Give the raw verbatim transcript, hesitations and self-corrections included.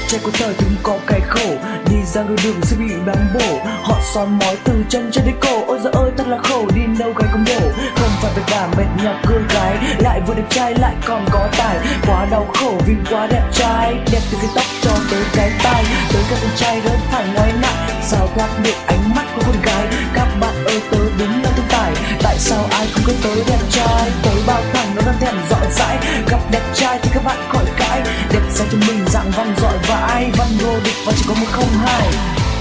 trai của thời từng có cái khổ, đi ra đôi đường sẽ bị bán bổ. Họ son mói từ chân cho đến cổ, ôi giời ơi thật là khổ, đi đâu gái cũng đổ. Không phải tất cả mệt nhọc cưa gái, lại vừa đẹp trai lại còn có tài. Quá đau khổ vì quá đẹp trai, đẹp từ cái tóc cho tới cái tai. Tới các con trai đâu phải nói nặng, sao thoát được ánh mắt của con gái. Các bạn ơi tớ đúng là thiên tài, tại sao ai cũng cứ tới đẹp trai. Tới bao thằng nó đang thèm dọn dãi, gặp đẹp trai thì các bạn khỏi cãi. Đẹp trai cho mình dạng văn giỏi vãi, văn vô địch và chỉ có một không hai.